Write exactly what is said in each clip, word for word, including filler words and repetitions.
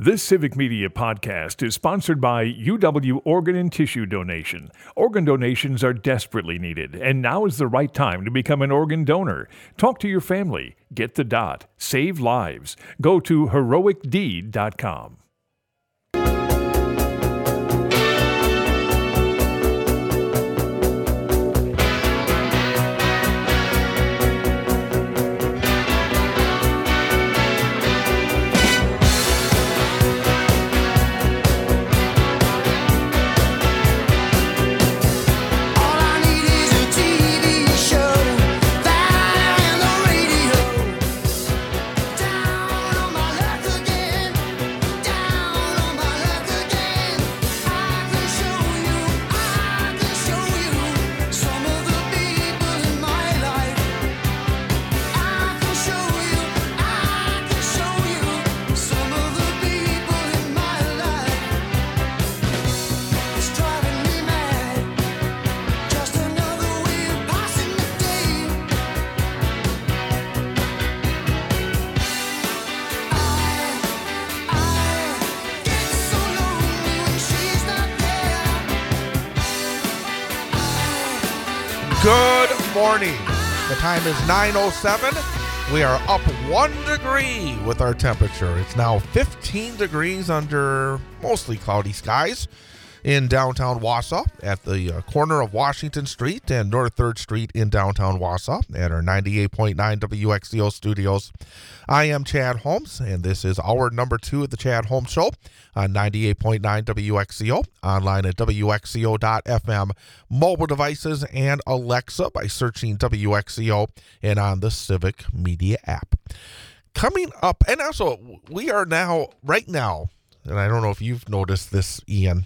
This Civic Media podcast is sponsored by U W Organ and Tissue Donation. Organ donations are desperately needed, and now is the right time to become an organ donor. Talk to your family. Get the dot. Save lives. Go to heroic deed dot com. Good morning. The time is nine oh seven. We are up one degree with our temperature. It's now fifteen degrees under mostly cloudy skies in downtown Wausau at the uh, corner of Washington Street and North third Street in downtown Wausau at our ninety-eight point nine W X C O studios. I am Chad Holmes, and this is hour number two of the Chad Holmes Show on ninety-eight point nine W X C O, online at W X C O dot F M, mobile devices, and Alexa by searching W X C O and on the Civic Media app. Coming up, and also we are now, right now, and I don't know if you've noticed this, Ian,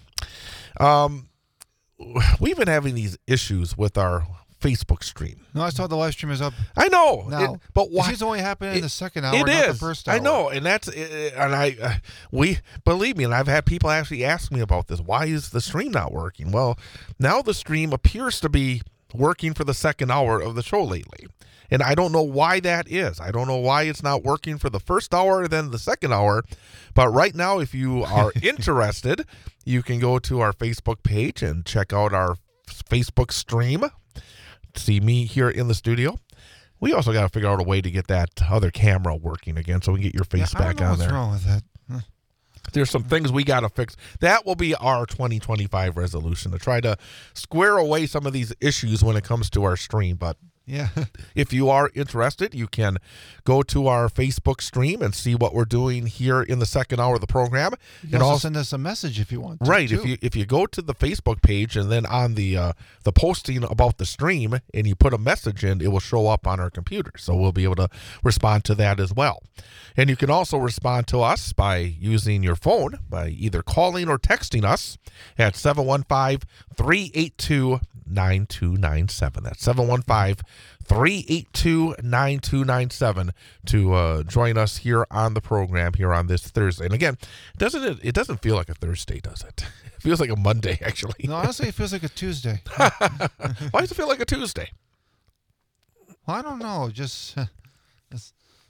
um, we've been having these issues with our Facebook stream. No, I saw the live stream is up. I know, now, it, but why? This is only happening it, in the second hour, it not is. the first hour. I know, and that's and I uh, we believe me, and I've had people actually ask me about this. Why is the stream not working? Well, now the stream appears to be working for the second hour of the show lately, and I don't know why that is. I don't know why it's not working for the first hour and then the second hour. But right now, if you are interested, you can go to our Facebook page and check out our Facebook stream. See me here in the studio. We also got to figure out a way to get that other camera working again so we can get your face yeah, back I don't know on what's there. What's wrong with that? There's some things we got to fix. That will be our twenty twenty-five resolution, to try to square away some of these issues when it comes to our stream. But yeah, if you are interested, you can go to our Facebook stream and see what we're doing here in the second hour of the program. You can and also, also send us a message if you want to. Right. Too. If you if you go to the Facebook page and then on the uh, the posting about the stream and you put a message in, it will show up on our computer. So we'll be able to respond to that as well. And you can also respond to us by using your phone, by either calling or texting us at seven one five, three eight two, nine two nine seven. That's seven one five, three eight two, nine two nine seven to uh, join us here on the program here on this Thursday. And again, doesn't it, it doesn't feel like a Thursday, does it? It feels like a Monday, actually. No, honestly, it feels like a Tuesday. Why does it feel like a Tuesday? Well, I don't know. Just, uh, just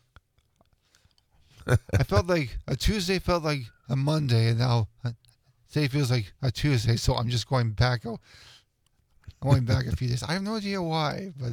I felt like a Tuesday felt like a Monday, and now uh, today feels like a Tuesday. So I'm just going back. Oh, I'm going back a few days. I have no idea why, but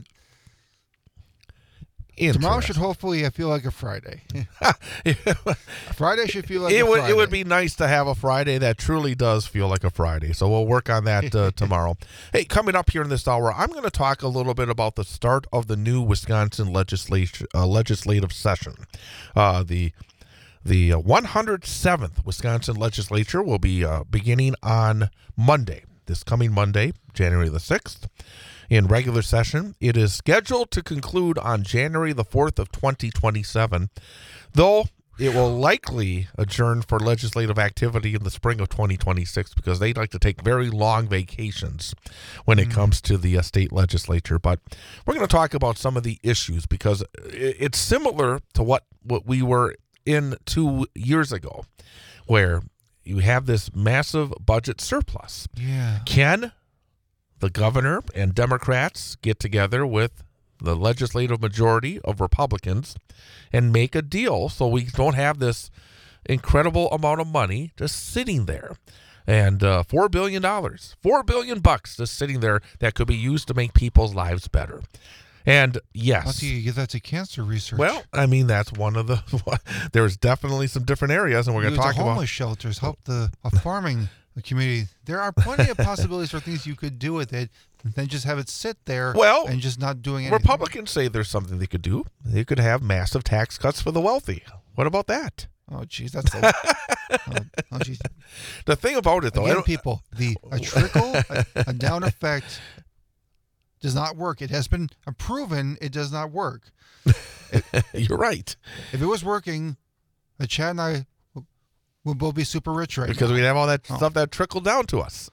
tomorrow should hopefully feel like a Friday. Friday should feel like it a would. Friday. It would be nice to have a Friday that truly does feel like a Friday. So we'll work on that uh, tomorrow. Hey, coming up here in this hour, I'm going to talk a little bit about the start of the new Wisconsin legislature, uh, legislative session. Uh, the the one hundred seventh Wisconsin legislature will be uh, beginning on Monday, this coming Monday, January the sixth. In regular session, it is scheduled to conclude on January the fourth of twenty twenty-seven, though it will likely adjourn for legislative activity in the spring of twenty twenty-six because they like to take very long vacations when it mm. comes to the uh, state legislature. But we're going to talk about some of the issues because it's similar to what, what we were in two years ago, where you have this massive budget surplus. Yeah. Can the governor and Democrats get together with the legislative majority of Republicans and make a deal so we don't have this incredible amount of money just sitting there. And uh, four billion dollars, four billion bucks just sitting there that could be used to make people's lives better. And yes. How do you give that to cancer research? Well, I mean, that's one of the, there's definitely some different areas, and we're going to talk about. homeless shelters, help the a farming community. There are plenty of possibilities for things you could do with it, and then just have it sit there well, and just not doing anything. Republicans say there's something they could do. They could have massive tax cuts for the wealthy. What about that? Oh, geez, that's a, oh, oh, geez. The thing about it, though, Again, people, the a trickle, a, a down effect does not work. It has been proven it does not work. It, You're right. If it was working, uh, Chad and I would both be super rich right because now. we'd have all that oh. stuff that trickled down to us.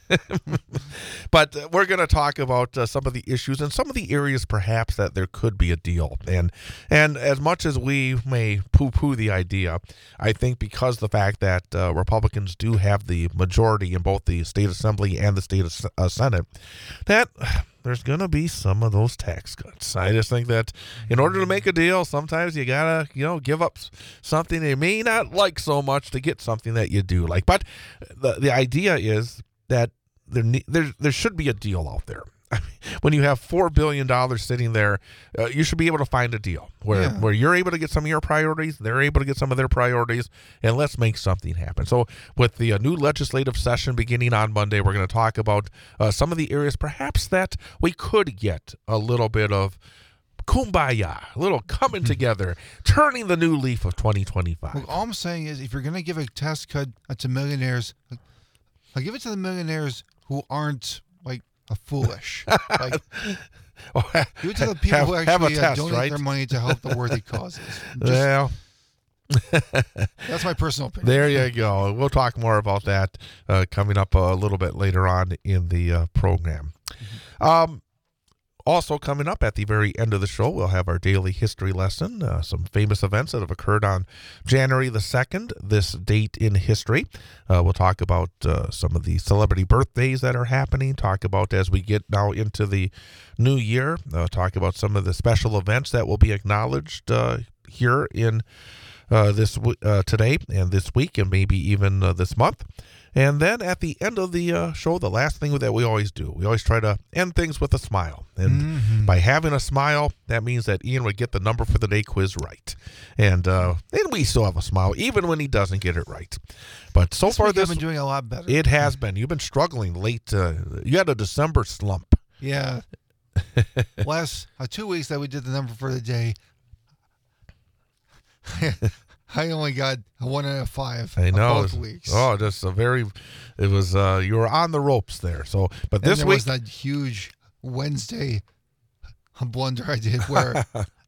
But uh, we're going to talk about uh, some of the issues and some of the areas perhaps that there could be a deal. And and as much as we may poo-poo the idea, I think because the fact that uh, Republicans do have the majority in both the state assembly and the state uh, Senate, that there's going to be some of those tax cuts. I just think that in order to make a deal, sometimes you got to, you know, give up something you may not like so much to get something that you do like. But the the idea is that There, there, there should be a deal out there. I mean, when you have four billion dollars sitting there, uh, you should be able to find a deal where, yeah. where you're able to get some of your priorities, they're able to get some of their priorities, and let's make something happen. So with the uh, new legislative session beginning on Monday, we're going to talk about uh, some of the areas perhaps that we could get a little bit of kumbaya, a little coming together, turning the new leaf of twenty twenty-five. Well, all I'm saying is if you're going to give a tax cut to millionaires, I'll give it to the millionaires who aren't like a foolish. Like, give it to the people have, who have actually a uh, test, donate right? their money to help the worthy causes. Just, well, that's my personal opinion. There you go. We'll talk more about that uh, coming up a little bit later on in the uh, program. Mm-hmm. Um, Also coming up at the very end of the show, we'll have our daily history lesson, uh, some famous events that have occurred on January the second, this date in history. Uh, we'll talk about uh, some of the celebrity birthdays that are happening, talk about as we get now into the new year, uh, talk about some of the special events that will be acknowledged uh, here in uh, this uh, today and this week and maybe even uh, this month. And then at the end of the uh, show, the last thing that we always do, we always try to end things with a smile. And mm-hmm. by having a smile, that means that Ian would get the number for the day quiz right. And uh, and we still have a smile, even when he doesn't get it right. But so this far, week this I've been doing a lot better. It has been. You've been struggling late. Uh, you had a December slump. Yeah. Last uh, two weeks that we did the number for the day, I only got a one and a five. I know. Both was, weeks. Oh, just a very. It was. Uh, you were on the ropes there. So, but and this there week was that huge Wednesday blunder I did where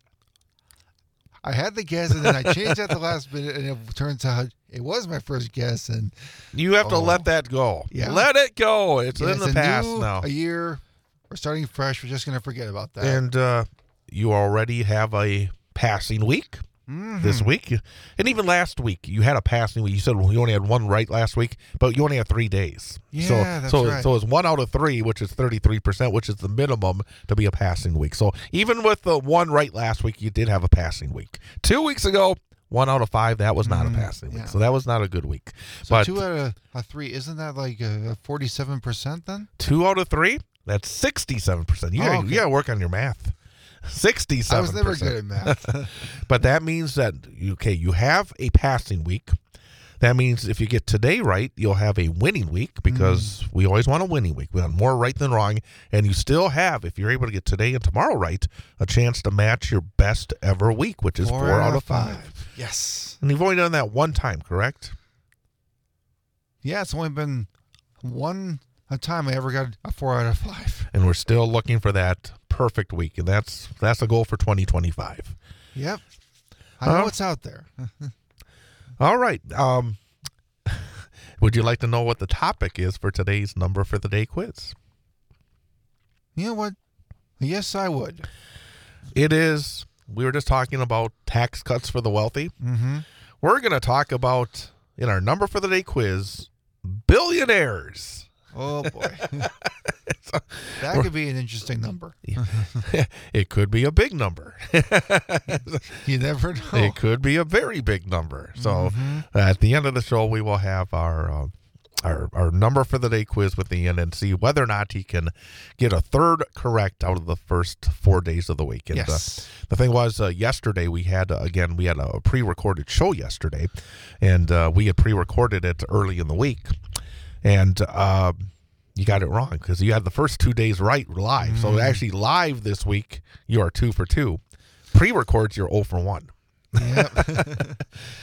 I had the guess and then I changed at the last minute, and it turns out it was my first guess. And you have to oh, let that go. Yeah. Let it go. It's yeah, in it's the a past new, now. A year. We're starting fresh. We're just gonna forget about that. And uh, you already have a passing week. Mm-hmm. This week, and even last week, you had a passing week. You said well, you only had one right last week, but you only had three days. Yeah, so, that's so, right. So it's one out of three, which is thirty-three percent, which is the minimum to be a passing week. So even with the one right last week, you did have a passing week. Two weeks ago, one out of five, that was not mm, a passing week. Yeah. So that was not a good week. So but two out of a three, isn't that like a forty-seven percent then? Two out of three? That's sixty-seven percent. You oh, gotta, okay. you got to work on your math. sixty-seven percent. I was never good at math. But that means that, okay, you have a passing week. That means if you get today right, you'll have a winning week because mm. we always want a winning week. We want more right than wrong. And you still have, if you're able to get today and tomorrow right, a chance to match your best ever week, which is four, four out of five. five. Yes. And you've only done that one time, correct? Yeah, it's only been one a time I ever got a four out of five. And we're still looking for that perfect week, and that's that's the goal for twenty twenty-five. Yep. I know uh, what's out there. All right. Um, would you like to know what the topic is for today's number for the day quiz? You know what? Yes, I would. It is, we were just talking about tax cuts for the wealthy. Mm-hmm. We're going to talk about, in our number for the day quiz, billionaires. Oh, boy. So, that could be an interesting number. it could be a big number. You never know. It could be a very big number. So Mm-hmm. at the end of the show, we will have our uh, our our number for the day quiz with Ian and see whether or not he can get a third correct out of the first four days of the week. And, Yes. uh, the thing was, uh, yesterday we had, uh, again, we had a pre-recorded show yesterday, and uh, we had pre-recorded it early in the week. And uh, you got it wrong because you had the first two days right live. So actually live this week, you are two for two. Pre-records, you're zero for one. Yep.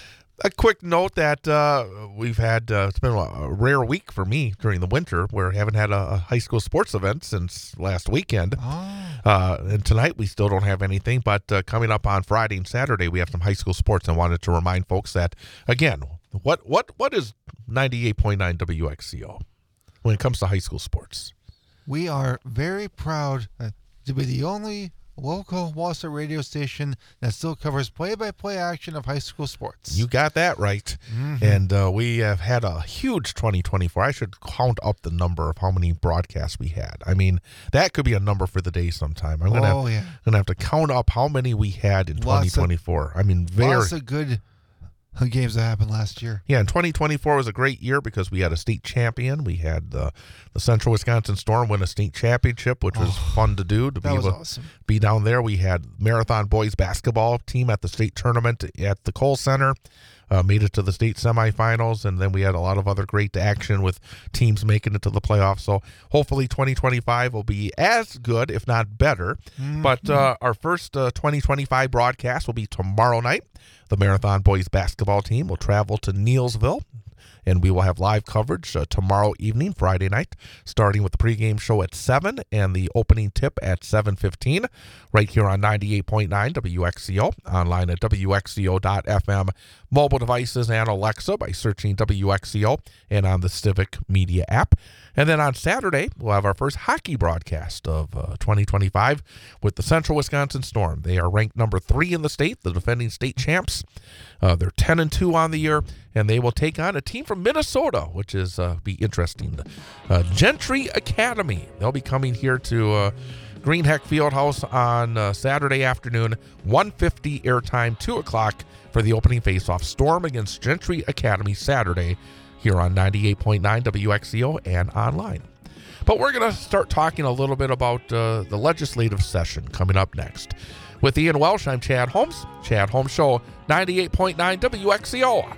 A quick note that uh, we've had, uh, it's been a rare week for me during the winter where I haven't had a, a high school sports event since last weekend. Oh. Uh, and tonight we still don't have anything, but uh, coming up on Friday and Saturday we have some high school sports, and wanted to remind folks that, again, what what what is ninety-eight point nine W X C O when it comes to high school sports? We are very proud uh, to be the only local Wausau radio station that still covers play-by-play action of high school sports. You got that right. Mm-hmm. And uh, we have had a huge twenty twenty-four. I should count up the number of how many broadcasts we had. I mean, that could be a number for the day sometime. I'm gonna Oh, have, yeah. gonna have to count up how many we had in Lots twenty of- twenty-four. I mean, very. Lots of good uh, games that happened last year. Yeah, and twenty twenty-four was a great year because we had a state champion. We had the the Central Wisconsin Storm win a state championship, which was Oh, fun to do. To That be was able to awesome. be down there, we had Marathon boys basketball team at the state tournament at the Cole Center. Uh, made it to the state semifinals, and then we had a lot of other great action with teams making it to the playoffs. So hopefully twenty twenty-five will be as good, if not better. Mm-hmm. But uh, our first uh, twenty twenty-five broadcast will be tomorrow night. The Marathon boys basketball team will travel to Neillsville, and we will have live coverage uh, tomorrow evening, Friday night, starting with the pregame show at seven and the opening tip at seven fifteen, right here on ninety-eight point nine W X C O, online at W X C O dot F M, mobile devices and Alexa by searching W X C O, and on the Civic Media app. And then on Saturday, we'll have our first hockey broadcast of uh, twenty twenty-five with the Central Wisconsin Storm. They are ranked number three in the state, the defending state champs. Uh, they're ten and two on the year, and they will take on a team from Minnesota, which is uh, be interesting. Uh, Gentry Academy. They'll be coming here to uh, Greenheck Fieldhouse on uh, Saturday afternoon, one fifty airtime, two o'clock for the opening faceoff. Storm against Gentry Academy Saturday here on ninety-eight point nine W X C O and online. But we're going to start talking a little bit about uh, the legislative session coming up next. With Ian Welsh, I'm Chad Holmes. Chad Holmes Show, ninety-eight point nine W X C O.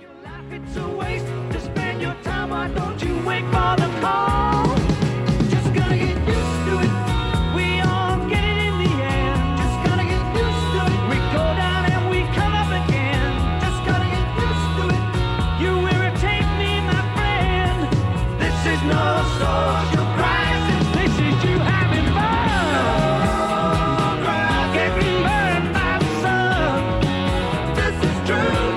It's a waste to spend your time. Why don't you wait for the call? Just gotta get used to it. We all get it in the end. Just gotta get used to it. We go down and we come up again. Just gotta get used to it. You irritate me, my friend. This is no social crisis. This is you having fun. Getting burned by the sun. This is true.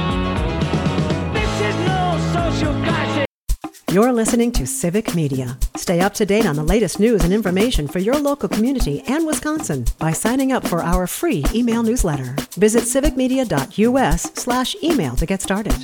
You're listening to Civic Media. Stay up to date on the latest news and information for your local community and Wisconsin by signing up for our free email newsletter. Visit civicmedia.us slash email to get started.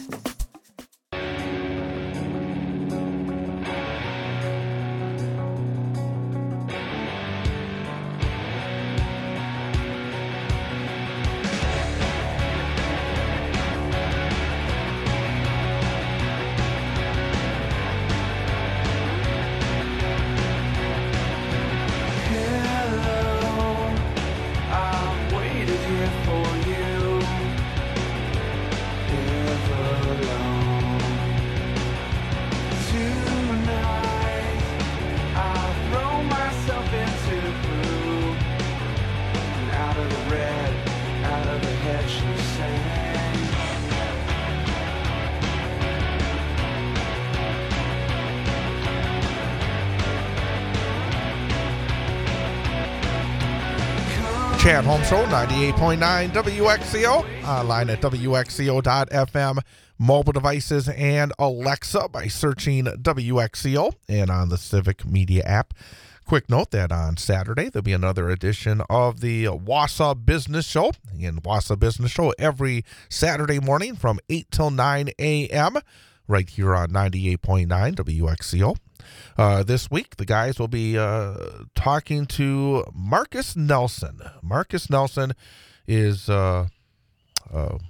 Chad Holmes Show, ninety-eight point nine W X C O, online at W X C O dot F M, mobile devices and Alexa by searching W X C O, and on the Civic Media app. Quick note that on Saturday, there'll be another edition of the Wausau Business Show. In Wausau Business Show every Saturday morning from eight till nine a.m., right here on ninety-eight point nine W X C O. Uh, this week, the guys will be uh, talking to Marcus Nelson. Marcus Nelson is uh, uh,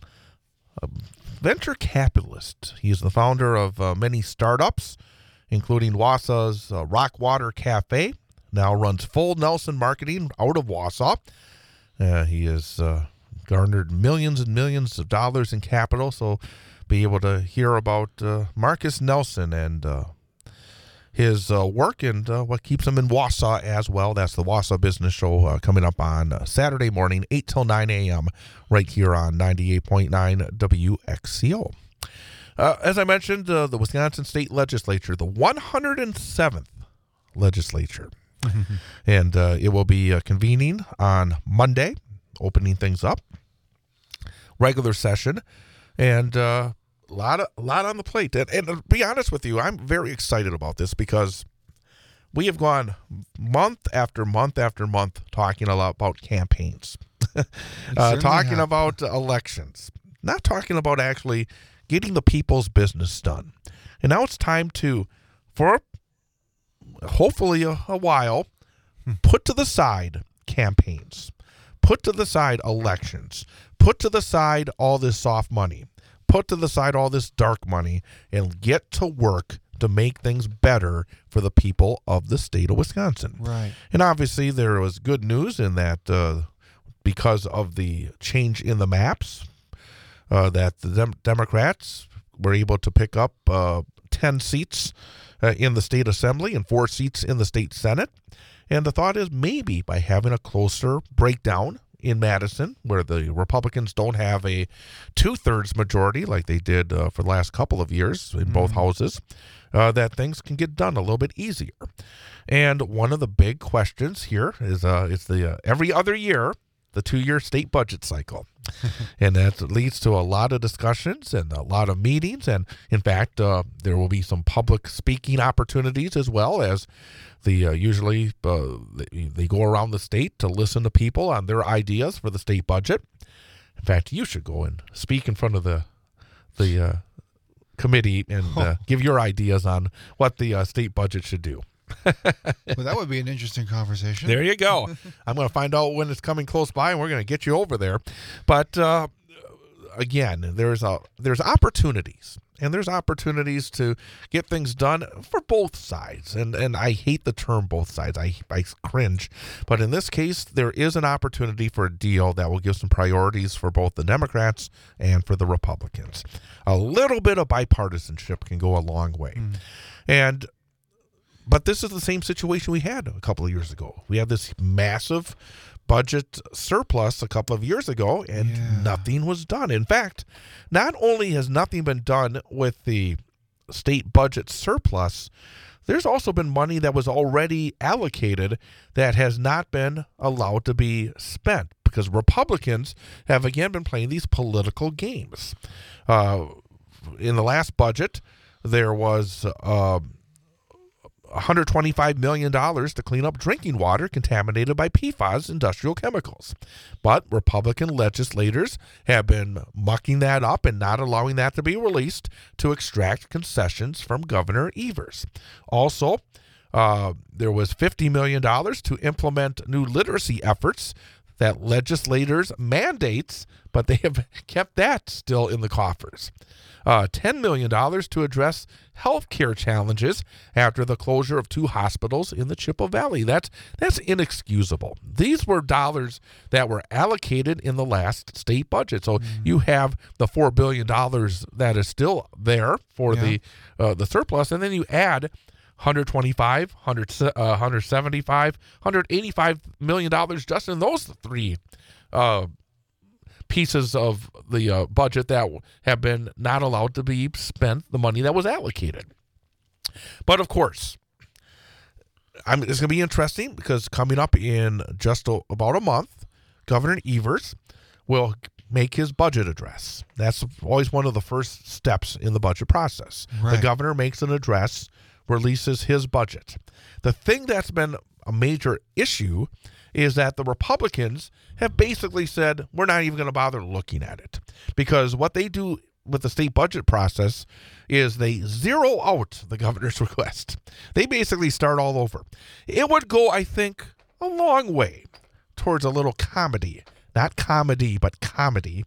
a venture capitalist. He is the founder of uh, many startups, including Wausau's uh, Rockwater Cafe. Now runs full Nelson marketing out of Wausau. Uh, he has uh, garnered millions and millions of dollars in capital, so be able to hear about uh, Marcus Nelson and uh, his uh, work and uh, what keeps him in Wausau as well. That's the Wausau Business Show uh, coming up on uh, Saturday morning, eight till nine a.m. right here on ninety-eight point nine W X C O. Uh, as I mentioned, uh, the Wisconsin State Legislature, the one hundred seventh legislature, and uh, it will be uh, convening on Monday, opening things up, regular session, and uh, a lot of, a lot on the plate. And, and to be honest with you, I'm very excited about this because we have gone month after month after month talking a lot about campaigns, uh, talking have. about elections, not talking about actually getting the people's business done. And now it's time to, for hopefully a, a while, put to the side campaigns, put to the side elections, put to the side all this soft money, put to the side all this dark money, and get to work to make things better for the people of the state of Wisconsin. Right. And obviously there was good news in that uh, because of the change in the maps, uh, that the Dem- Democrats were able to pick up uh, ten seats uh, in the state assembly and four seats in the state senate. And the thought is maybe by having a closer breakdown in Madison, where the Republicans don't have a two-thirds majority like they did uh, for the last couple of years in mm. both houses, uh, that things can get done a little bit easier. And one of the big questions here is uh, it's the uh, every other year, the two-year state budget cycle. And that leads to a lot of discussions and a lot of meetings. And, in fact, uh, there will be some public speaking opportunities as well as the uh, usually uh, they, they go around the state to listen to people on their ideas for the state budget. In fact, you should go and speak in front of the the uh, committee and uh, give your ideas on what the uh, state budget should do. Well, that would be an interesting conversation. There you go. I'm going to find out when it's coming close by, and we're going to get you over there. But uh, again, there's a there's opportunities, and there's opportunities to get things done for both sides. And and I hate the term both sides. I I cringe. But in this case, there is an opportunity for a deal that will give some priorities for both the Democrats and for the Republicans. A little bit of bipartisanship can go a long way. Mm. And But this is the same situation we had a couple of years ago. We had this massive budget surplus a couple of years ago, and yeah. nothing was done. In fact, not only has nothing been done with the state budget surplus, there's also been money that was already allocated that has not been allowed to be spent because Republicans have, again, been playing these political games. Uh, in the last budget, there was Uh, one hundred twenty-five million dollars to clean up drinking water contaminated by P FAS industrial chemicals. But Republican legislators have been mucking that up and not allowing that to be released to extract concessions from Governor Evers. Also, uh, there was fifty million dollars to implement new literacy efforts that legislators mandates, but they have kept that still in the coffers. Uh, ten million dollars to address health care challenges after the closure of two hospitals in the Chippewa Valley. That's, that's inexcusable. These were dollars that were allocated in the last state budget. So mm-hmm. you have the four billion dollars that is still there for yeah. the uh, the surplus, and then you add one hundred twenty-five, one hundred, uh, one hundred seventy-five, one hundred eighty-five million dollars just in those three uh pieces of the uh, budget that have been not allowed to be spent, the money that was allocated. But of course, I'm, it's going to be interesting because coming up in just a, about a month, Governor Evers will make his budget address. That's always one of the first steps in the budget process. Right. The governor makes an address, releases his budget. The thing that's been a major issue is that the Republicans have basically said, we're not even going to bother looking at it. Because what they do with the state budget process is they zero out the governor's request. They basically start all over. It would go, I think, a long way towards a little comedy. Not comedy, but comedy.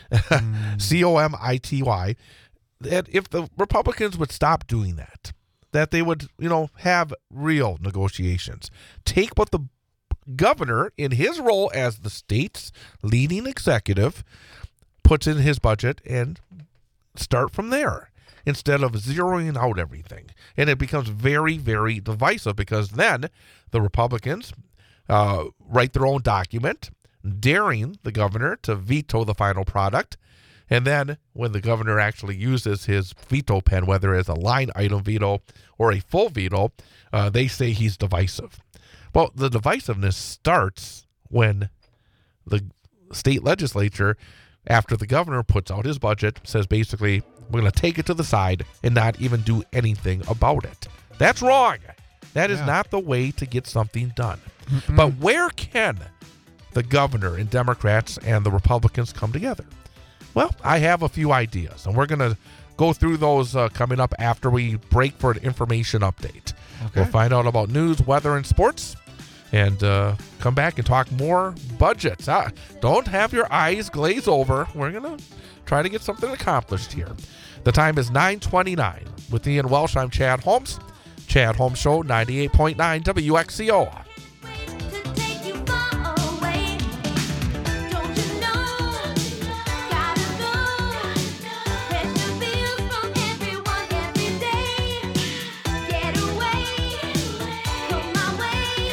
Mm. C O M I T Y. That if the Republicans would stop doing that, that they would, you know, have real negotiations. Take what the governor, in his role as the state's leading executive, puts in his budget and start from there instead of zeroing out everything. And it becomes very, very divisive because then the Republicans uh, write their own document daring the governor to veto the final product. And then when the governor actually uses his veto pen, whether it's a line item veto or a full veto, uh, they say he's divisive. Well, the divisiveness starts when the state legislature, after the governor puts out his budget, says basically, we're going to take it to the side and not even do anything about it. That's wrong. That is Yeah. not the way to get something done. Mm-mm. But where can the governor and Democrats and the Republicans come together? Well, I have a few ideas, and we're going to go through those uh, coming up after we break for an information update. Okay. We'll find out about news, weather, and sports, and uh, come back and talk more budgets. Ah, don't have your eyes glaze over. We're going to try to get something accomplished here. The time is nine twenty-nine. With Ian Welsh, I'm Chad Holmes. Chad Holmes Show, ninety-eight point nine W X C O. To take you far away, don't you know? Gotta go. Pressure feels from everyone every day. Get away, come my way.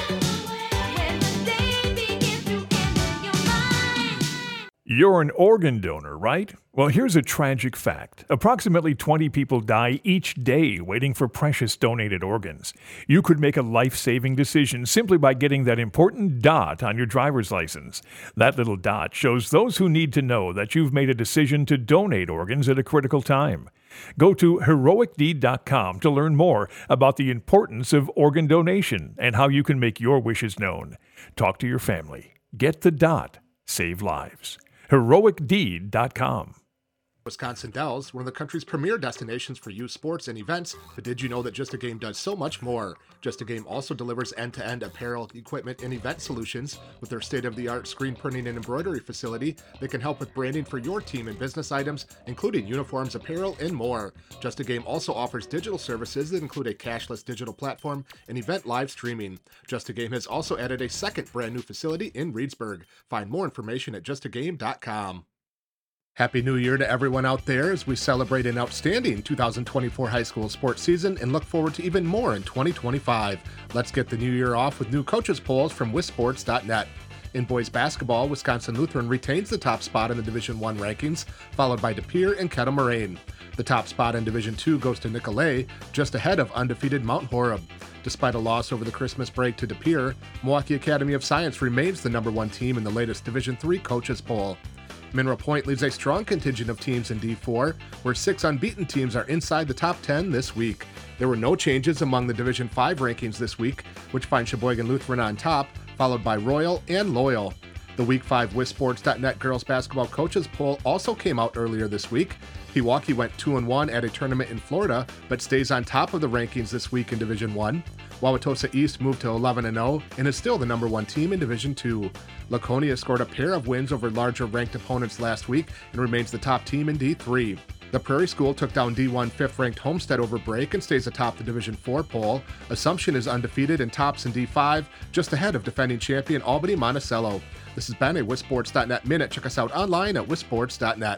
When the day begins to enter your mind. You're an organ donor, right? Well, here's a tragic fact. Approximately twenty people die each day waiting for precious donated organs. You could make a life-saving decision simply by getting that important dot on your driver's license. That little dot shows those who need to know that you've made a decision to donate organs at a critical time. Go to heroic deed dot com to learn more about the importance of organ donation and how you can make your wishes known. Talk to your family. Get the dot. Save lives. heroic deed dot com. Wisconsin Dells, one of the country's premier destinations for youth sports and events, but did you know that Just a Game does so much more? Just a Game also delivers end-to-end apparel, equipment, and event solutions with their state-of-the-art screen printing and embroidery facility that can help with branding for your team and business items, including uniforms, apparel, and more. Just a Game also offers digital services that include a cashless digital platform and event live streaming. Just a Game has also added a second brand new facility in Reedsburg. Find more information at just a game dot com. Happy New Year to everyone out there as we celebrate an outstanding two thousand twenty-four high school sports season and look forward to even more in twenty twenty-five. Let's get the new year off with new coaches polls from wisports dot net. In boys basketball, Wisconsin Lutheran retains the top spot in the Division one rankings, followed by De Pere and Kettle Moraine. The top spot in Division two goes to Nicolet, just ahead of undefeated Mount Horeb. Despite a loss over the Christmas break to De Pere, Milwaukee Academy of Science remains the number one team in the latest Division three coaches poll. Mineral Point leads a strong contingent of teams in D four, where six unbeaten teams are inside the top ten this week. There were no changes among the Division five rankings this week, which find Sheboygan Lutheran on top, followed by Royal and Loyal. The Week five wisports dot net girls basketball coaches poll also came out earlier this week. Pewaukee went two and one at a tournament in Florida, but stays on top of the rankings this week in Division one. Wauwatosa East moved to eleven and oh and is still the number one team in Division two. Laconia scored a pair of wins over larger ranked opponents last week and remains the top team in D three. The Prairie School took down D one fifth-ranked Homestead over break and stays atop the Division four poll. Assumption is undefeated and tops in D five, just ahead of defending champion Albany Monticello. This has been a wisports dot net Minute. Check us out online at wisports dot net.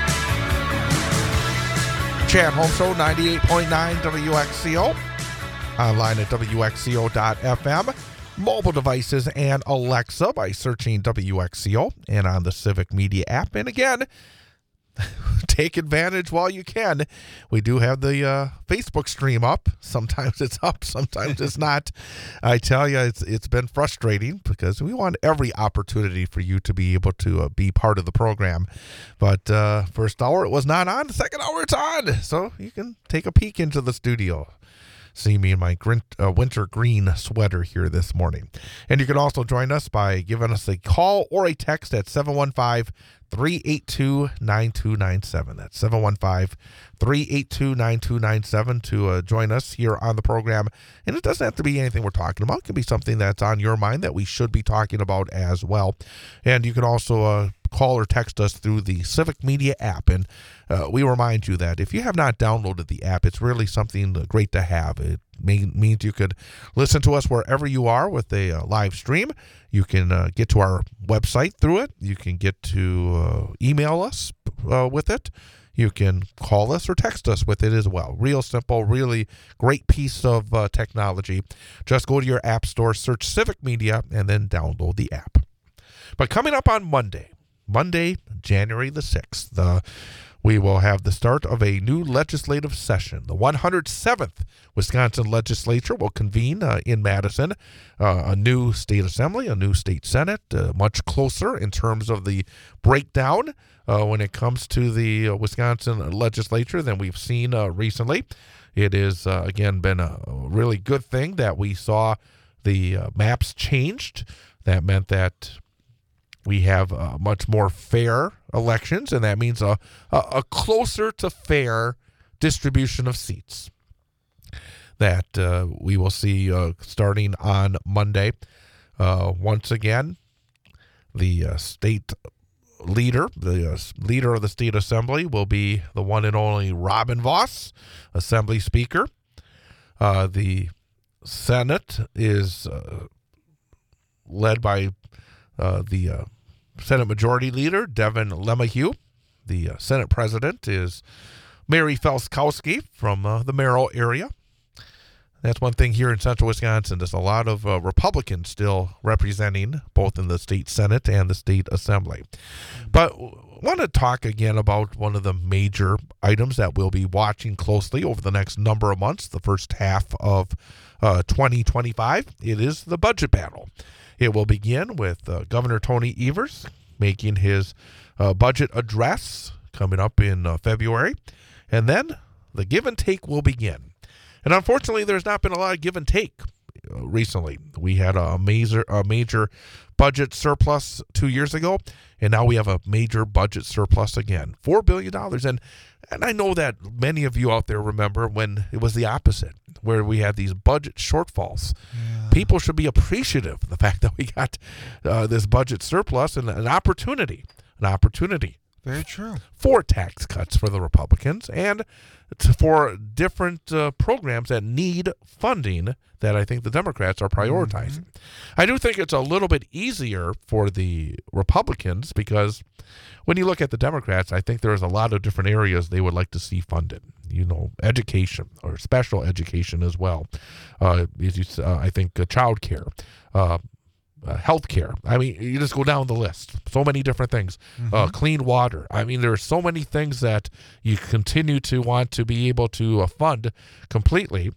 Chad Holmes Show, ninety-eight point nine W X C O. online at W X C O dot F M, mobile devices and Alexa by searching W X C O, and on the Civic Media app. And again, take advantage while you can. We do have the uh, Facebook stream up. Sometimes it's up, sometimes it's not. I tell you, it's it's been frustrating because we want every opportunity for you to be able to uh, be part of the program. But uh, first hour it was not on. The second hour it's on, so you can take a peek into the studio. See me in my grin- uh, winter green sweater here this morning. And you can also join us by giving us a call or a text at seven one five, three eight two, nine two nine seven. That's seven one five, three eight two, nine two nine seven to uh, join us here on the program. And it doesn't have to be anything we're talking about. It can be something that's on your mind that we should be talking about as well. And you can also uh, call or text us through the Civic Media app. And uh, we remind you that if you have not downloaded the app, it's really something great to have. It may, means you could listen to us wherever you are with a uh, live stream. You can uh, get to our website through it. You can get to uh, email us uh, with it. You can call us or text us with it as well. Real simple, really great piece of uh, technology. Just go to your app store, search Civic Media, and then download the app. But coming up on Monday, Monday, January the sixth, uh, we will have the start of a new legislative session. The one hundred seventh Wisconsin Legislature will convene uh, in Madison. Uh, a new state assembly, a new state senate, uh, much closer in terms of the breakdown uh, when it comes to the uh, Wisconsin Legislature than we've seen uh, recently. It has, uh, again, been a really good thing that we saw the uh, maps changed. That meant that we have uh, much more fair elections, and that means a, a, a closer to fair distribution of seats that uh, we will see uh, starting on Monday. Uh, once again, the uh, state leader, the uh, leader of the state assembly, will be the one and only Robin Vos, assembly speaker. Uh, the Senate is uh, led by Uh, the uh, Senate Majority Leader, Devin LeMahieu. The uh, Senate President is Mary Felskowski from uh, the Merrill area. That's one thing here in central Wisconsin. There's a lot of uh, Republicans still representing both in the state Senate and the state Assembly. But I want to talk again about one of the major items that we'll be watching closely over the next number of months, the first half of uh, twenty twenty-five. It is the budget battle. It will begin with uh, Governor Tony Evers making his uh, budget address coming up in uh, February. And then the give and take will begin. And unfortunately, there's not been a lot of give and take uh, recently. We had a major, a major budget surplus two years ago, and now we have a major budget surplus again, four billion dollars. And, and I know that many of you out there remember when it was the opposite, where we had these budget shortfalls. Yeah. People should be appreciative of the fact that we got uh, this budget surplus and an opportunity, an opportunity. Very true. For tax cuts for the Republicans and to, for different uh, programs that need funding that I think the Democrats are prioritizing. Mm-hmm. I do think it's a little bit easier for the Republicans because when you look at the Democrats, I think there's a lot of different areas they would like to see funded. You know, education or special education as well. Uh, as you, uh, I think uh, child care, uh, uh, health care. I mean, you just go down the list. So many different things. Mm-hmm. Uh, clean water. I mean, there are so many things that you continue to want to be able to uh, fund completely,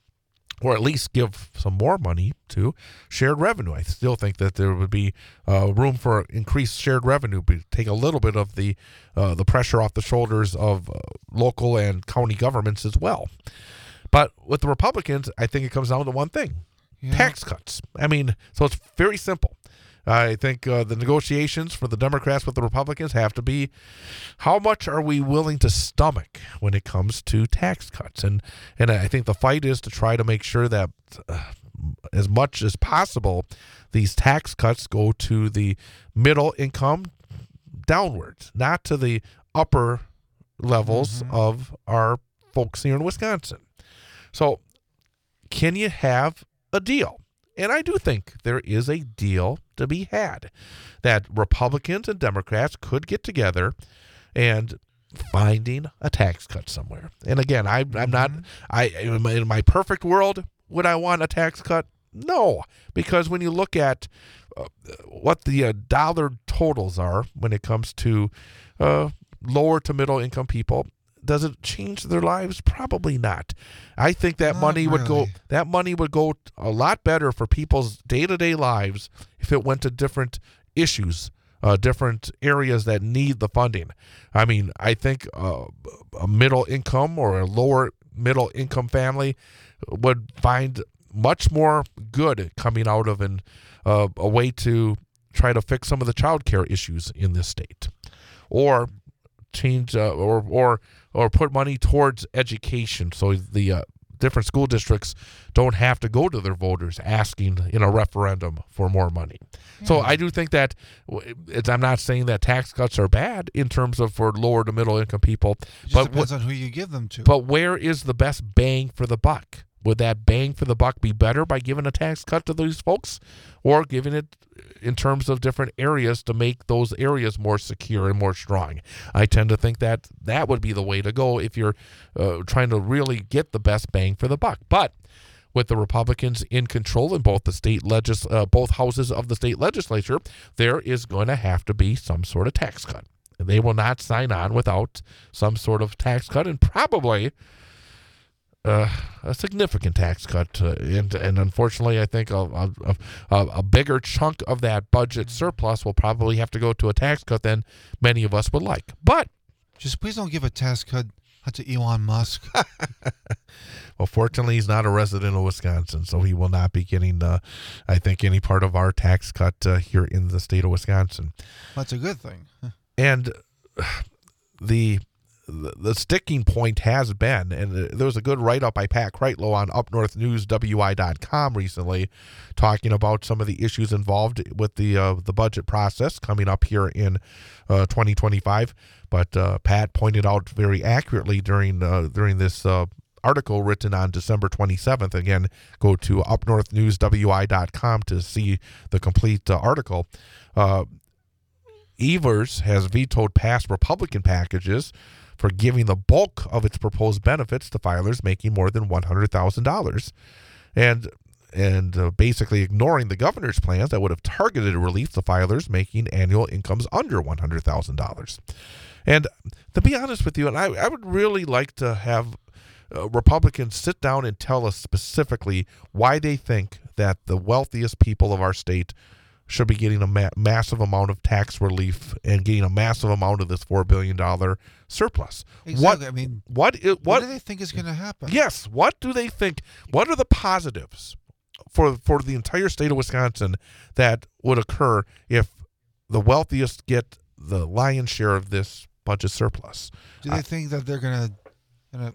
or at least give some more money to shared revenue. I still think that there would be uh, room for increased shared revenue, but take a little bit of the uh, the pressure off the shoulders of uh, local and county governments as well. But with the Republicans, I think it comes down to one thing, yeah. tax cuts. I mean, so it's very simple. I think uh, the negotiations for the Democrats with the Republicans have to be how much are we willing to stomach when it comes to tax cuts. And and I think the fight is to try to make sure that uh, as much as possible, these tax cuts go to the middle income downwards, not to the upper levels mm-hmm. of our folks here in Wisconsin. So can you have a deal? And I do think there is a deal to be had that Republicans and Democrats could get together and finding a tax cut somewhere. And again, I, I'm not, I in my, in my perfect world, would I want a tax cut? No, because when you look at uh, what the uh, dollar totals are when it comes to uh, lower to middle income people, does it change their lives? Probably not. I think that Not money would go really. that money would go a lot better for people's day-to-day lives if it went to different issues, uh, different areas that need the funding. I mean, I think uh, a middle income or a lower middle income family would find much more good coming out of an uh, a way to try to fix some of the child care issues in this state, or change uh, or or or put money towards education, so the uh, different school districts don't have to go to their voters asking in a referendum for more money. So I do think that it's, I'm not saying that tax cuts are bad in terms of for lower to middle income people, It just but depends what, on who you give them to. but where is the best bang for the buck? Would that bang for the buck be better by giving a tax cut to these folks, or giving it in terms of different areas to make those areas more secure and more strong? I tend to think that that would be the way to go if you're uh, trying to really get the best bang for the buck. But with the Republicans in control in both the state legis- uh, both houses of the state legislature, there is going to have to be some sort of tax cut. They will not sign on without some sort of tax cut, and probably Uh, a significant tax cut, uh, and and unfortunately, I think a, a, a, a bigger chunk of that budget surplus will probably have to go to a tax cut than many of us would like. But Just please don't give a tax cut to Elon Musk. well, fortunately, he's not a resident of Wisconsin, so he will not be getting, uh, I think, any part of our tax cut uh, here in the state of Wisconsin. That's a good thing. And the the the sticking point has been, and there was a good write-up by Pat Kreitlow on up north news w i dot com recently, talking about some of the issues involved with the uh, the budget process coming up here in uh, twenty twenty-five. But uh, Pat pointed out very accurately during uh, during this uh, article written on December twenty-seventh. Again, go to up north news w i dot com to see the complete uh, article. Uh, Evers has vetoed past Republican packages for giving the bulk of its proposed benefits to filers making more than one hundred thousand dollars, and and uh, basically ignoring the governor's plans that would have targeted relief to filers making annual incomes under one hundred thousand dollars. And to be honest with you, and I, I would really like to have uh, Republicans sit down and tell us specifically why they think that the wealthiest people of our state should be getting a ma- massive amount of tax relief and getting a massive amount of this four billion dollars surplus. Exactly. What, I mean, what, i- what, what, do they think is going to happen? yes, what do they think? What are the positives for, for the entire state of Wisconsin that would occur if the wealthiest get the lion's share of this budget surplus? Do they I- think that they're gonna gonna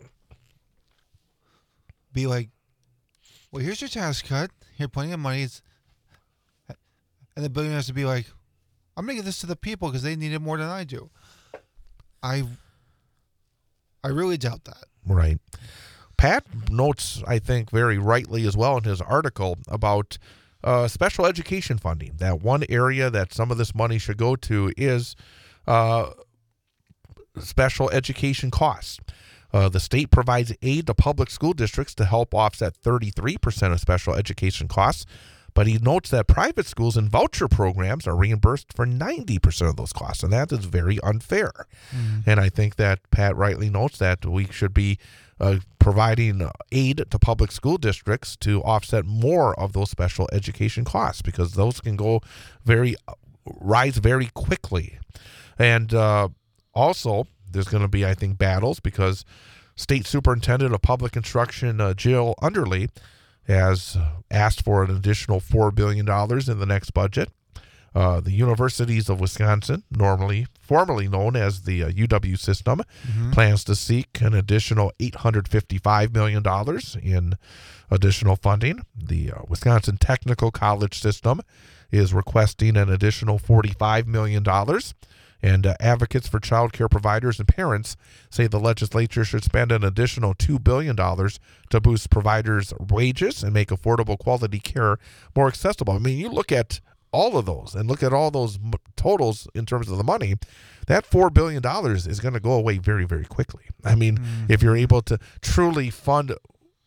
be like, well, here's your tax cut. Here, plenty of money. It's, and the billionaires to be like, I'm gonna give this to the people because they need it more than I do. I I really doubt that. Right. Pat notes, I think, very rightly as well in his article about uh, special education funding. That one area that some of this money should go to is uh, special education costs. Uh, the state provides aid to public school districts to help offset thirty-three percent of special education costs. But he notes that private schools and voucher programs are reimbursed for ninety percent of those costs, and that is very unfair. Mm-hmm. And I think that Pat rightly notes that we should be uh, providing aid to public school districts to offset more of those special education costs, because those can go very, rise very quickly. And uh, also, there's going to be, I think, battles because State Superintendent of Public Instruction, uh, Jill Underly, has asked for an additional four billion dollars in the next budget. Uh, the Universities of Wisconsin, normally formerly known as the uh, U W system, mm-hmm. plans to seek an additional eight hundred fifty-five million dollars in additional funding. The uh, Wisconsin Technical College system is requesting an additional forty-five million dollars. And uh, advocates for child care providers and parents say the legislature should spend an additional two billion dollars to boost providers' wages and make affordable quality care more accessible. I mean, you look at all of those and look at all those m- totals in terms of the money, that four billion dollars is going to go away very, very quickly. I mean, mm. if you're able to truly fund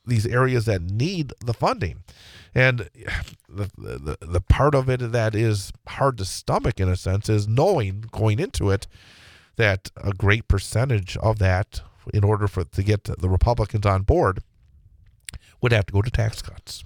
these areas that need the funding. And the, the the part of it that is hard to stomach in a sense is knowing going into it that a great percentage of that, in order for to get the Republicans on board, would have to go to tax cuts.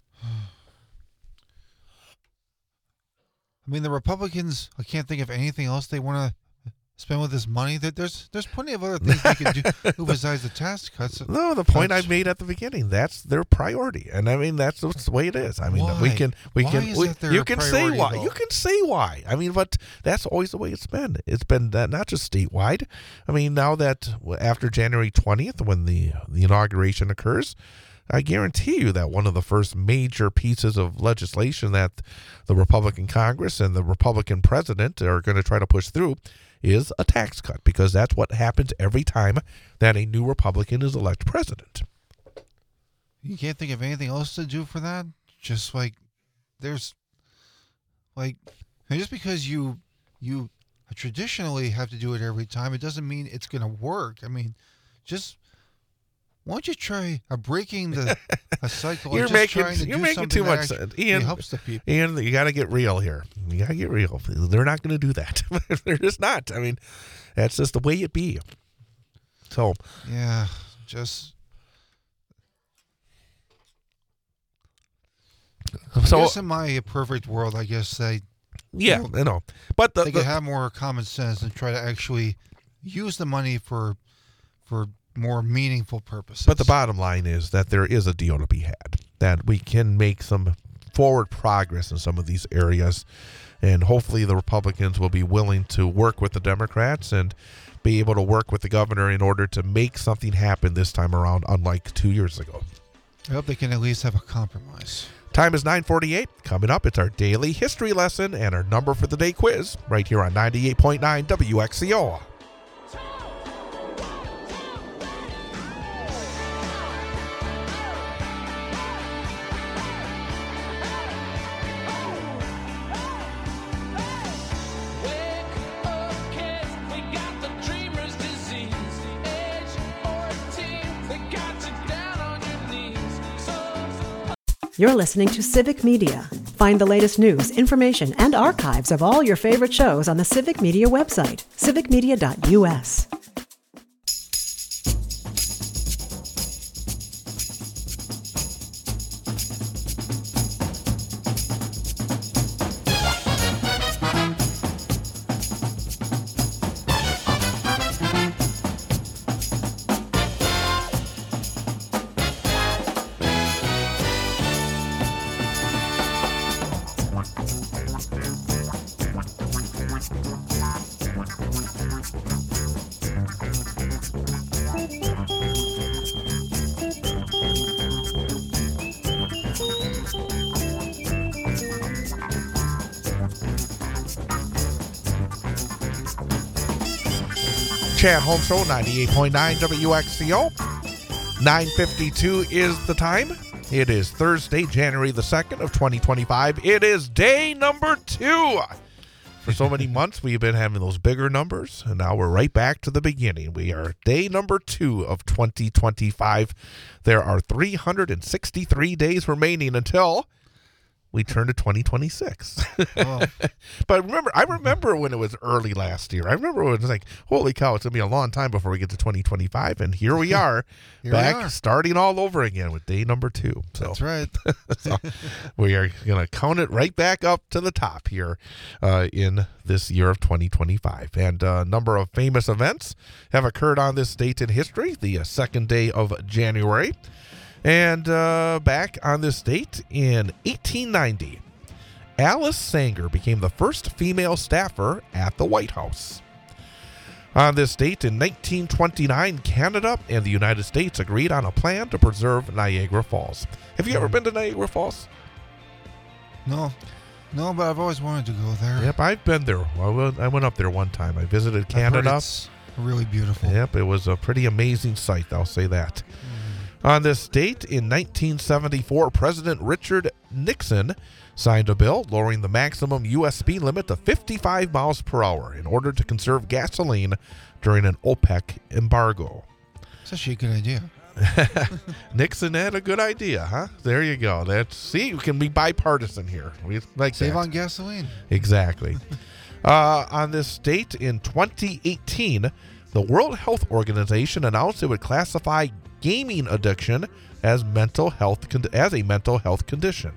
I mean, the Republicans, I can't think of anything else they want to spend with this money. There- There's there's plenty of other things they can do besides the tax cuts. No, the point I That's- made at the beginning, that's their priority. And I mean, that's the way it is. I mean, we Why? can, we Why can, is we, that their you can say priority, why. though? You can say why. I mean, but that's always the way it's been. It's been that not just statewide. I mean, now that after January twentieth, when the, the inauguration occurs, I guarantee you that one of the first major pieces of legislation that the Republican Congress and the Republican president are going to try to push through is a tax cut, because that's what happens every time that a new Republican is elected president. You can't think of anything else to do for that? Just like there's like and just because you you traditionally have to do it every time, it doesn't mean it's going to work. I mean, just why don't you try uh, breaking the a cycle? You're and just making trying to you're do making something too that much actually sense, Ian. helps the people. Ian, you got to get real here. You got to get real. They're not going to do that. They're just not. I mean, that's just the way it be. So Yeah, just so I guess in my perfect world, I guess they yeah, I know. But the, they the could have more common sense and try to actually use the money for for more meaningful purposes. but the bottom line is that there is a deal to be had. That we can make some forward progress in some of these areas, and hopefully the Republicans will be willing to work with the Democrats and be able to work with the governor in order to make something happen this time around, unlike two years ago. I hope they can at least have a compromise. Time is nine forty-eight. Coming up, it's our daily history lesson and our number for the day quiz right here on ninety-eight point nine W X C O. Wake up, kids, we got the dreamer's disease. Age fourteen, they got you down on your knees. So You're listening to Civic Media. Find the latest news, information, and archives of all your favorite shows on the Civic Media website, civic media dot U S. Chad Home Show, ninety-eight point nine W X C O. nine fifty-two is the time. It is Thursday, January the second of twenty twenty-five. It is day number two. For so many months, we've been having those bigger numbers, and now we're right back to the beginning. We are day number two of twenty twenty-five. There are three hundred sixty-three days remaining until we turn to twenty twenty-six. Oh, But remember, I remember when it was early last year. I remember when it was like, holy cow, it's going to be a long time before we get to twenty twenty-five. And here we are, Here we back are. starting all over again with day number two. So, that's right. so we are going to count it right back up to the top here uh, in this year of twenty twenty-five. And a number of famous events have occurred on this date in history, the uh, second day of January. And uh, back on this date in eighteen ninety, Alice Sanger became the first female staffer at the White House. On this date in nineteen twenty-nine, Canada and the United States agreed on a plan to preserve Niagara Falls. Have you ever been to Niagara Falls? No, no, but I've always wanted to go there. Yep, I've been there. I went- I went up there one time. I visited I've heard Canada. it's really beautiful. Yep, it was a pretty amazing sight, I'll say that. On this date in nineteen seventy-four, President Richard Nixon signed a bill lowering the maximum U S speed limit to fifty-five miles per hour in order to conserve gasoline during an OPEC embargo. It's actually a good idea. Nixon had a good idea, huh? There you go. That's see, we can be bipartisan here. We like Save that. on gasoline. Exactly. uh, on this date in twenty eighteen, the World Health Organization announced it would classify gaming addiction as mental health con- as a mental health condition.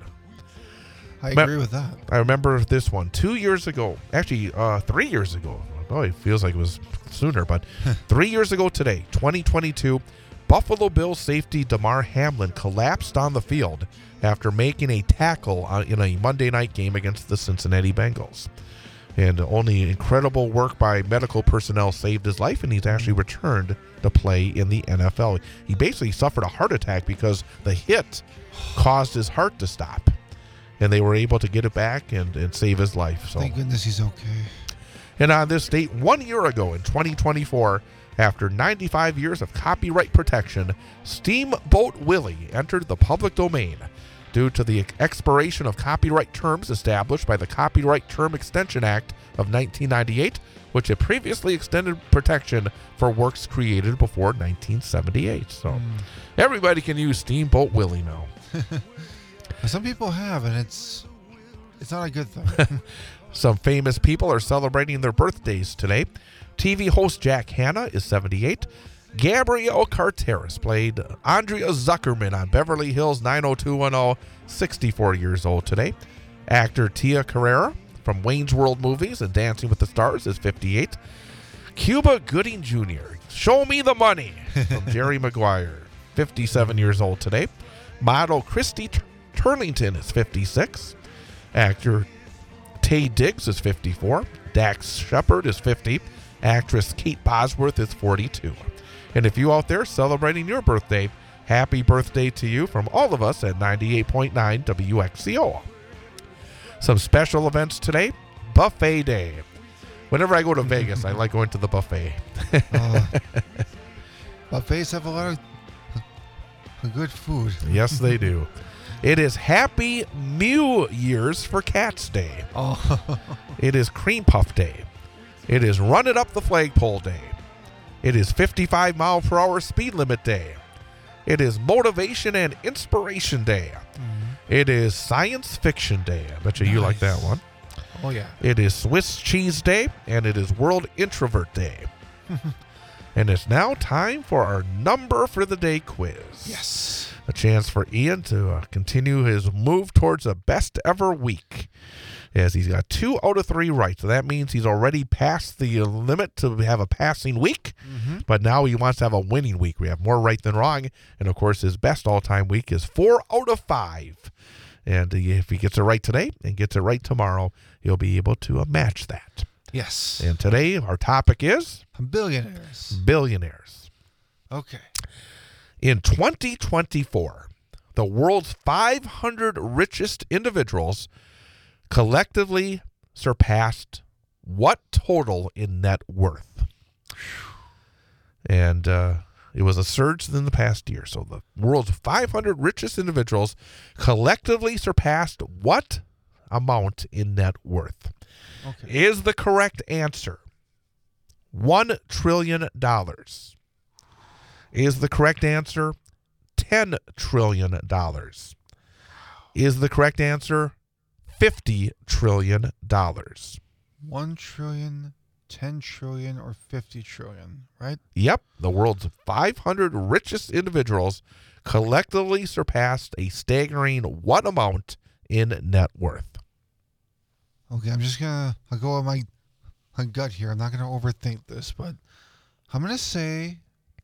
I Ma- agree with that. I remember this one two years ago, actually uh, three years ago. Oh, it feels like it was sooner, but three years ago today, twenty twenty-two, Buffalo Bills safety Damar Hamlin collapsed on the field after making a tackle on, in a Monday night game against the Cincinnati Bengals. And only incredible work by medical personnel saved his life, and he's actually returned to play in the N F L. He basically suffered a heart attack because the hit caused his heart to stop, and they were able to get it back and, and save his life. So. Thank goodness he's okay. And on this date, one year ago in twenty twenty-four, after ninety-five years of copyright protection, Steamboat Willie entered the public domain due to the expiration of copyright terms established by the Copyright Term Extension Act of nineteen ninety-eight, which had previously extended protection for works created before nineteen seventy-eight. So everybody can use Steamboat Willie now. Some people have, and it's it's not a good thing. Some famous people are celebrating their birthdays today. T V host Jack Hanna is seventy-eight. Gabrielle Carteris played Andrea Zuckerman on Beverly Hills nine oh two one oh, sixty-four years old today. Actor Tia Carrera from Wayne's World movies and Dancing with the Stars is fifty-eight. Cuba Gooding Junior, Show Me the Money from Jerry Maguire, fifty-seven years old today. Model Christy Tur- Turlington is fifty-six. Actor Taye Diggs is fifty-four. Dax Shepard is fifty. Actress Kate Bosworth is forty-two. And if you out there celebrating your birthday, happy birthday to you from all of us at ninety-eight point nine W X C O. Some special events today. Buffet Day. Whenever I go to Vegas, I like going to the buffet. uh, buffets have a lot of good food. Yes, they do. It is Happy Mew Years for Cats Day. Oh, It is Cream Puff Day. It is Run It Up the Flagpole Day. It is fifty-five mile per hour speed limit day. It is Motivation and Inspiration Day. It is Science Fiction Day. I bet you you like that Nice. one. oh yeah. It is Swiss Cheese Day, and it is World Introvert Day. And it's now time for our number for the day quiz. Yes. A chance for Ian to uh, continue his move towards a best ever week, as he's got two out of three right. So that means he's already passed the limit to have a passing week, but now he wants to have a winning week. We have more right than wrong. And of course, his best all time week is four out of five. And uh, if he gets it right today and gets it right tomorrow, he'll be able to uh, match that. Yes. And today, our topic is Billionaires. billionaires. Okay. In twenty twenty-four, the world's five hundred richest individuals collectively surpassed what total in net worth? And uh, it was a surge in the past year. So the world's five hundred richest individuals collectively surpassed what amount in net worth? Okay. Is the correct answer one trillion dollars? Is the correct answer ten trillion dollars? Is the correct answer fifty trillion dollars? One trillion, ten trillion, or fifty trillion, right? Yep, the world's five hundred richest individuals collectively surpassed a staggering what amount in net worth? Okay, I'm just gonna I'll go with my, my gut here. I'm not gonna overthink this, but I'm gonna say.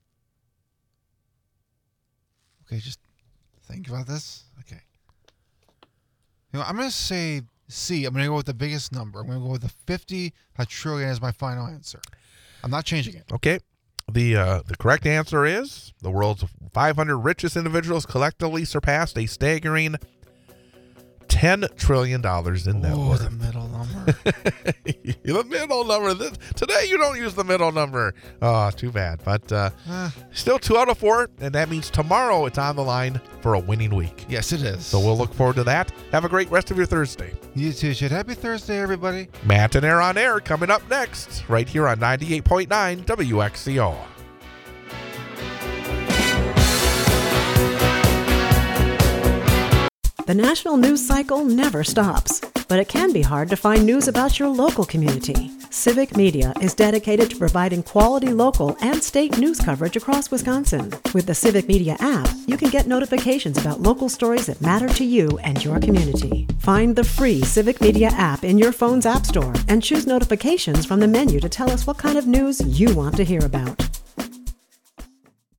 Okay, just think about this. Okay. You know, I'm gonna say C. I'm gonna go with the biggest number. I'm gonna go with the fifty a trillion as my final answer. I'm not changing it. Okay. The uh, the correct answer is the world's five hundred richest individuals collectively surpassed a staggering ten trillion dollars in net Oh, worth. the middle number. The middle number. This, today you don't use the middle number. Oh, too bad. But uh, Ah, still two out of four, and that means tomorrow it's on the line for a winning week. yes, it is. So we'll look forward to that. Have a great rest of your Thursday. You too, Shit. Happy Thursday, everybody. Matt and Air on Air coming up next, right here on ninety-eight point nine W X C O. The national news cycle never stops, but it can be hard to find news about your local community. Civic Media is dedicated to providing quality local and state news coverage across Wisconsin. With the Civic Media app, you can get notifications about local stories that matter to you and your community. Find the free Civic Media app in your phone's app store and choose notifications from the menu to tell us what kind of news you want to hear about.